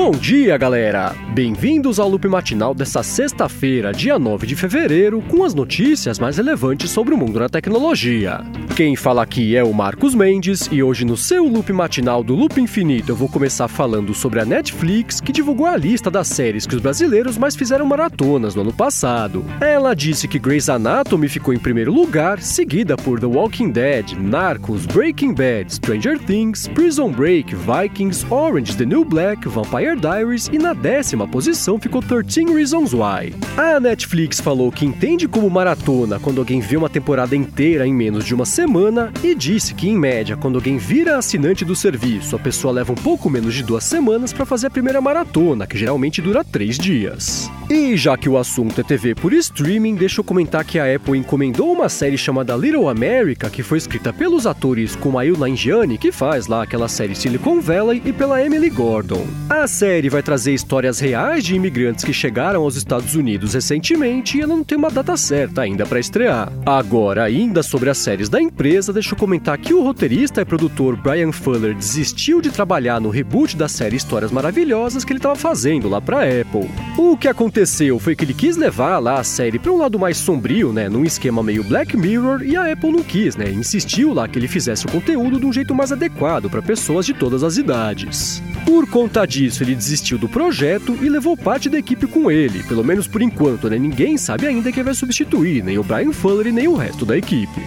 Bom dia, galera! Bem-vindos ao Loop Matinal dessa sexta-feira, dia 9 de fevereiro, com as notícias mais relevantes sobre o mundo da tecnologia. Quem fala aqui é o Marcos Mendes e hoje no seu Loop Matinal do Loop Infinito eu vou começar falando sobre a Netflix, que divulgou a lista das séries que os brasileiros mais fizeram maratonas no ano passado. Ela disse que Grey's Anatomy ficou em primeiro lugar, seguida por The Walking Dead, Narcos, Breaking Bad, Stranger Things, Prison Break, Vikings, Orange is the New Black, Vampire Diaries e na 10ª posição ficou 13 Reasons Why. A Netflix falou que entende como maratona quando alguém vê uma temporada inteira em menos de uma semana e disse que, em média, quando alguém vira assinante do serviço, a pessoa leva um pouco menos de 2 semanas para fazer a primeira maratona, que geralmente dura 3 dias. E já que o assunto é TV por streaming, deixa eu comentar que a Apple encomendou uma série chamada Little America, que foi escrita pelos atores Kumail Nanjiani, que faz lá aquela série Silicon Valley, e pela Emily Gordon. A série vai trazer histórias reais de imigrantes que chegaram aos Estados Unidos recentemente e ela não tem uma data certa ainda para estrear. Agora, ainda sobre as séries da empresa, deixa eu comentar que o roteirista e produtor Bryan Fuller desistiu de trabalhar no reboot da série Histórias Maravilhosas que ele estava fazendo lá para Apple. O que aconteceu foi que ele quis levar lá a série para um lado mais sombrio, num esquema meio Black Mirror, e a Apple não quis, insistiu lá que ele fizesse o conteúdo de um jeito mais adequado para pessoas de todas as idades. Por conta disso, ele desistiu do projeto e levou parte da equipe com ele, pelo menos por enquanto, Ninguém sabe ainda quem vai substituir, nem o Bryan Fuller e nem o resto da equipe.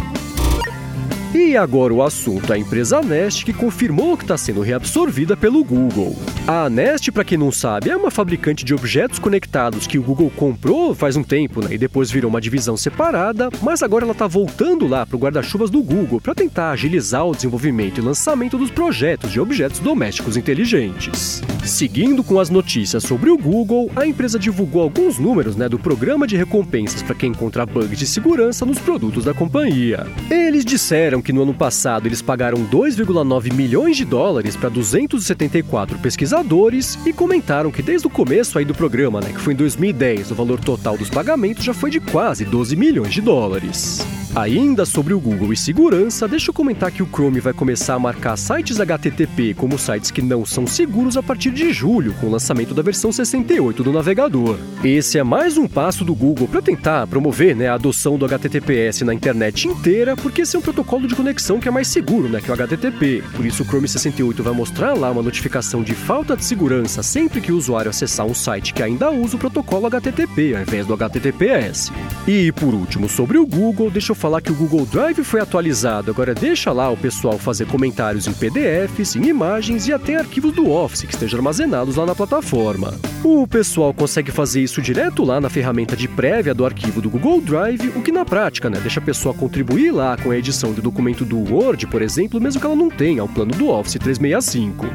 E agora o assunto é a empresa Nest, que confirmou que está sendo reabsorvida pelo Google. A Nest, para quem não sabe, é uma fabricante de objetos conectados que o Google comprou faz um tempo, e depois virou uma divisão separada, mas agora ela está voltando lá para o guarda-chuvas do Google para tentar agilizar o desenvolvimento e lançamento dos projetos de objetos domésticos inteligentes. Seguindo com as notícias sobre o Google, a empresa divulgou alguns números do programa de recompensas para quem encontra bugs de segurança nos produtos da companhia. Eles disseram que no ano passado eles pagaram 2,9 milhões de dólares para 274 pesquisadores e comentaram que desde o começo aí do programa, que foi em 2010, o valor total dos pagamentos já foi de quase 12 milhões de dólares. Ainda sobre o Google e segurança, deixa eu comentar que o Chrome vai começar a marcar sites HTTP como sites que não são seguros a partir de julho, com o lançamento da versão 68 do navegador. Esse é mais um passo do Google para tentar promover a adoção do HTTPS na internet inteira, porque esse é um protocolo de conexão que é mais seguro que o HTTP. Por isso o Chrome 68 vai mostrar lá uma notificação de falta de segurança sempre que o usuário acessar um site que ainda usa o protocolo HTTP ao invés do HTTPS. E por último, sobre o Google, deixa eu falar que o Google Drive foi atualizado, agora deixa lá o pessoal fazer comentários em PDFs, em imagens e até arquivos do Office que estejam armazenados lá na plataforma. O pessoal consegue fazer isso direto lá na ferramenta de prévia do arquivo do Google Drive, o que na prática deixa a pessoa contribuir lá com a edição do documento do Word, por exemplo, mesmo que ela não tenha o plano do Office 365.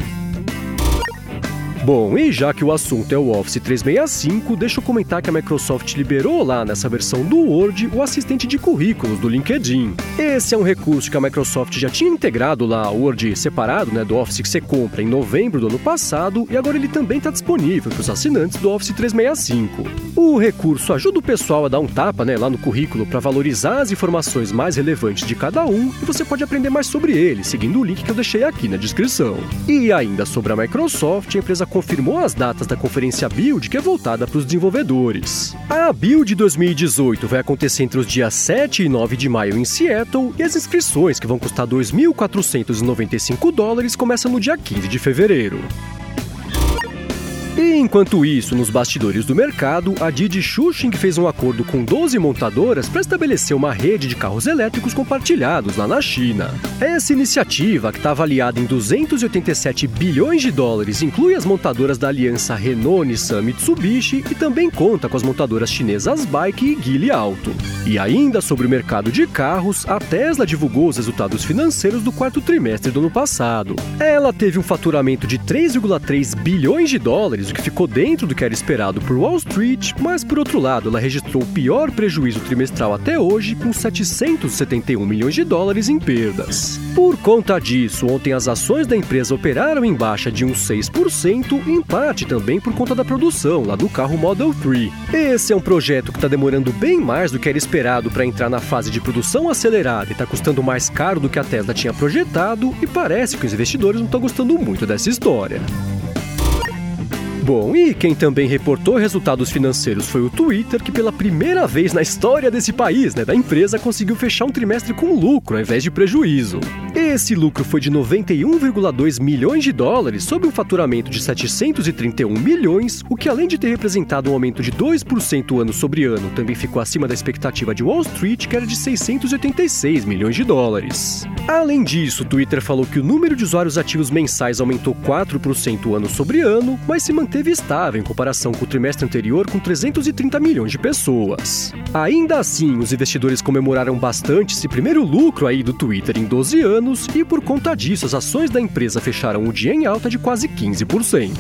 Bom, e já que o assunto é o Office 365, deixa eu comentar que a Microsoft liberou lá nessa versão do Word o assistente de currículos do LinkedIn. Esse é um recurso que a Microsoft já tinha integrado lá o Word separado do Office que você compra em novembro do ano passado e agora ele também está disponível para os assinantes do Office 365. O recurso ajuda o pessoal a dar um tapa lá no currículo para valorizar as informações mais relevantes de cada um e você pode aprender mais sobre ele, seguindo o link que eu deixei aqui na descrição. E ainda sobre a Microsoft, a empresa confirmou as datas da conferência Build, que é voltada para os desenvolvedores. A Build 2018 vai acontecer entre os dias 7 e 9 de maio em Seattle e as inscrições, que vão custar $2.495, começam no dia 15 de fevereiro. E enquanto isso, nos bastidores do mercado, a Didi Chuxing fez um acordo com 12 montadoras para estabelecer uma rede de carros elétricos compartilhados lá na China. Essa iniciativa, que está avaliada em $287 bilhões, inclui as montadoras da aliança Renault, Nissan, Mitsubishi e também conta com as montadoras chinesas BAIC e Geely Auto. E ainda sobre o mercado de carros, a Tesla divulgou os resultados financeiros do 4º trimestre do ano passado. Ela teve um faturamento de $3,3 bilhões, o que ficou dentro do que era esperado por Wall Street, mas por outro lado ela registrou o pior prejuízo trimestral até hoje, com $771 milhões em perdas. Por conta disso, ontem as ações da empresa operaram em baixa de uns 6%, em parte também por conta da produção lá do carro Model 3. Esse é um projeto que está demorando bem mais do que era esperado para entrar na fase de produção acelerada e está custando mais caro do que a Tesla tinha projetado, e parece que os investidores não estão gostando muito dessa história. Bom, e quem também reportou resultados financeiros foi o Twitter, que pela primeira vez na história desse país, da empresa, conseguiu fechar um trimestre com lucro ao invés de prejuízo. Esse lucro foi de 91,2 milhões de dólares sobre um faturamento de 731 milhões, o que além de ter representado um aumento de 2% ano sobre ano, também ficou acima da expectativa de Wall Street, que era de 686 milhões de dólares. Além disso, o Twitter falou que o número de usuários ativos mensais aumentou 4% ano sobre ano, mas se manteve estável em comparação com o trimestre anterior, com 330 milhões de pessoas. Ainda assim, os investidores comemoraram bastante esse primeiro lucro aí do Twitter em 12 anos e por conta disso as ações da empresa fecharam o dia em alta de quase 15%.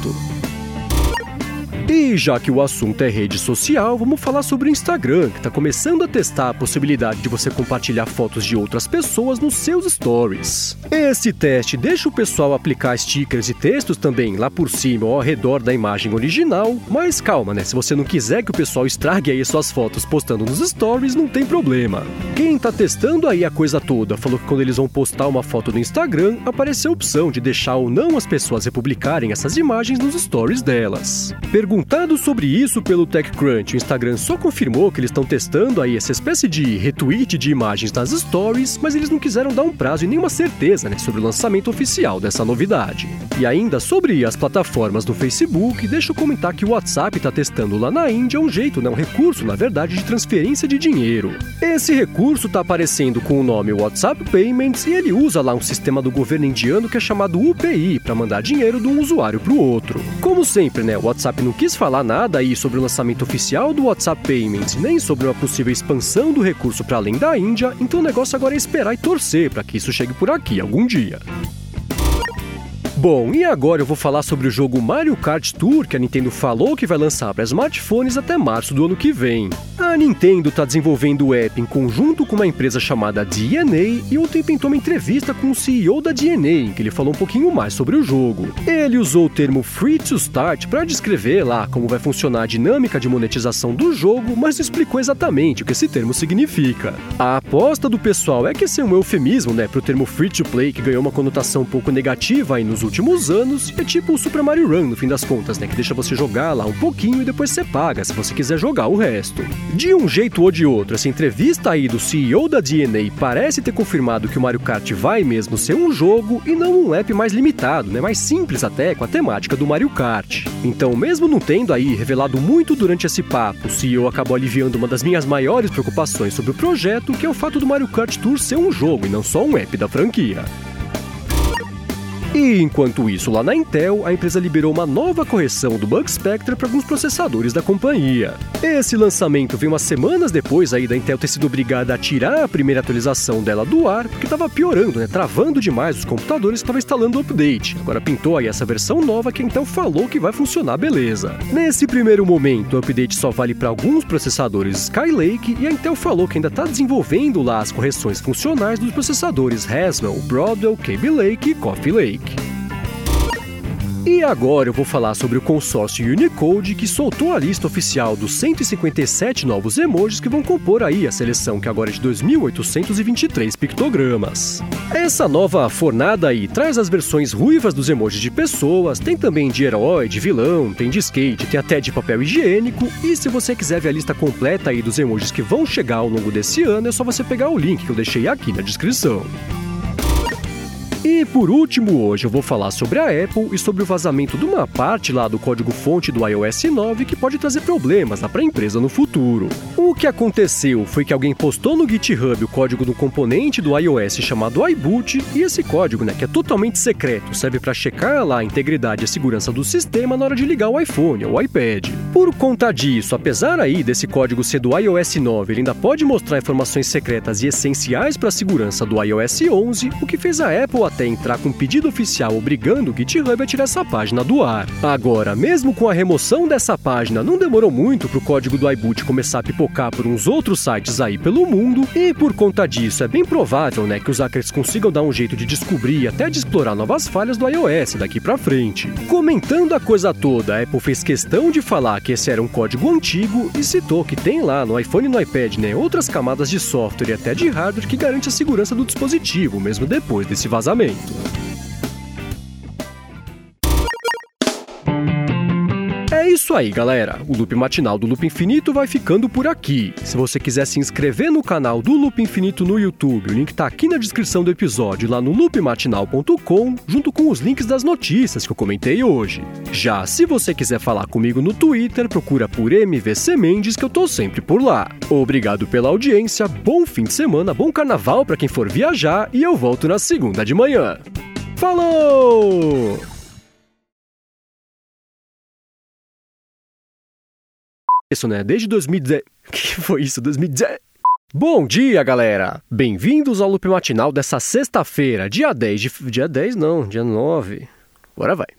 E já que o assunto é rede social, vamos falar sobre o Instagram, que está começando a testar a possibilidade de você compartilhar fotos de outras pessoas nos seus stories. Esse teste deixa o pessoal aplicar stickers e textos também lá por cima ou ao redor da imagem original, mas calma, se você não quiser que o pessoal estrague aí suas fotos postando nos stories, não tem problema. Quem está testando aí a coisa toda falou que quando eles vão postar uma foto no Instagram, apareceu a opção de deixar ou não as pessoas republicarem essas imagens nos stories delas. Perguntado sobre isso pelo TechCrunch, o Instagram só confirmou que eles estão testando aí essa espécie de retweet de imagens nas stories, mas eles não quiseram dar um prazo e nenhuma certeza sobre o lançamento oficial dessa novidade. E ainda sobre as plataformas do Facebook, deixa eu comentar que o WhatsApp está testando lá na Índia um jeito, um recurso, na verdade, de transferência de dinheiro. Esse recurso está aparecendo com o nome WhatsApp Payments e ele usa lá um sistema do governo indiano que é chamado UPI, para mandar dinheiro de um usuário para o outro. Como sempre, o WhatsApp não quis falar nada aí sobre o lançamento oficial do WhatsApp Payments, nem sobre uma possível expansão do recurso para além da Índia, então o negócio agora é esperar e torcer para que isso chegue por aqui algum dia. Bom, e agora eu vou falar sobre o jogo Mario Kart Tour, que a Nintendo falou que vai lançar para smartphones até março do ano que vem. A Nintendo está desenvolvendo o app em conjunto com uma empresa chamada DNA e ontem pintou uma entrevista com o CEO da DNA, em que ele falou um pouquinho mais sobre o jogo. Ele usou o termo Free to Start para descrever lá como vai funcionar a dinâmica de monetização do jogo, mas não explicou exatamente o que esse termo significa. A aposta do pessoal é que esse é um eufemismo, para o termo Free to Play, que ganhou uma conotação um pouco negativa aí nos últimos anos, é tipo o Super Mario Run, no fim das contas, que deixa você jogar lá um pouquinho e depois você paga, se você quiser jogar o resto. De um jeito ou de outro, essa entrevista aí do CEO da DNA parece ter confirmado que o Mario Kart vai mesmo ser um jogo e não um app mais limitado, mais simples até, com a temática do Mario Kart. Então, mesmo não tendo aí revelado muito durante esse papo, o CEO acabou aliviando uma das minhas maiores preocupações sobre o projeto, que é o fato do Mario Kart Tour ser um jogo e não só um app da franquia. E enquanto isso, lá na Intel, a empresa liberou uma nova correção do Bug Spectre para alguns processadores da companhia. Esse lançamento veio umas semanas depois aí da Intel ter sido obrigada a tirar a primeira atualização dela do ar, porque estava piorando, travando demais os computadores que estavam instalando o update. Agora pintou aí essa versão nova que a Intel falou que vai funcionar beleza. Nesse primeiro momento, o update só vale para alguns processadores Skylake e a Intel falou que ainda está desenvolvendo lá as correções funcionais dos processadores Haswell, Broadwell, Kaby Lake e Coffee Lake. E agora eu vou falar sobre o consórcio Unicode, que soltou a lista oficial dos 157 novos emojis que vão compor aí a seleção, que agora é de 2.823 pictogramas. Essa nova fornada aí traz as versões ruivas dos emojis de pessoas, tem também de herói, de vilão, tem de skate, tem até de papel higiênico, e se você quiser ver a lista completa aí dos emojis que vão chegar ao longo desse ano, é só você pegar o link que eu deixei aqui na descrição. E por último, hoje eu vou falar sobre a Apple e sobre o vazamento de uma parte lá do código-fonte do iOS 9 que pode trazer problemas para a empresa no futuro. O que aconteceu foi que alguém postou no GitHub o código do componente do iOS chamado iBoot, e esse código, que é totalmente secreto, serve para checar lá a integridade e a segurança do sistema na hora de ligar o iPhone ou o iPad. Por conta disso, apesar aí desse código ser do iOS 9, ele ainda pode mostrar informações secretas e essenciais para a segurança do iOS 11, o que fez a Apple até entrar com um pedido oficial obrigando o GitHub a tirar essa página do ar. Agora, mesmo com a remoção dessa página, não demorou muito para o código do iBoot começar a pipocar por uns outros sites aí pelo mundo, e por conta disso é bem provável, que os hackers consigam dar um jeito de descobrir e até de explorar novas falhas do iOS daqui pra frente. Comentando a coisa toda, a Apple fez questão de falar que esse era um código antigo e citou que tem lá no iPhone e no iPad, outras camadas de software e até de hardware que garante a segurança do dispositivo, mesmo depois desse vazamento. isso aí, galera. O Loop Matinal do Loop Infinito vai ficando por aqui. Se você quiser se inscrever no canal do Loop Infinito no YouTube, o link tá aqui na descrição do episódio, lá no loopmatinal.com, junto com os links das notícias que eu comentei hoje. Já se você quiser falar comigo no Twitter, procura por MVC Mendes, que eu tô sempre por lá. Obrigado pela audiência, bom fim de semana, bom carnaval pra quem for viajar e eu volto na segunda de manhã. Falou! Isso, né? Desde 2010... Que foi isso? 2010... Bom dia, galera! Bem-vindos ao Loop Matinal dessa sexta-feira, dia 10 de... Dia 10 não, dia 9. Agora vai.